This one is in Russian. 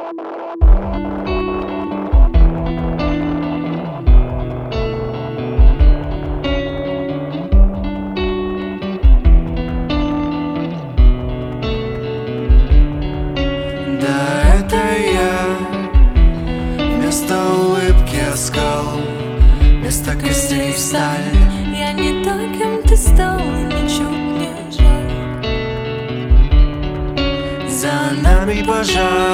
Да, это я. Вместо улыбки оскал, вместо костей сталь. Я не та, кем ты стал, ничуть не жаль. За нами пожар.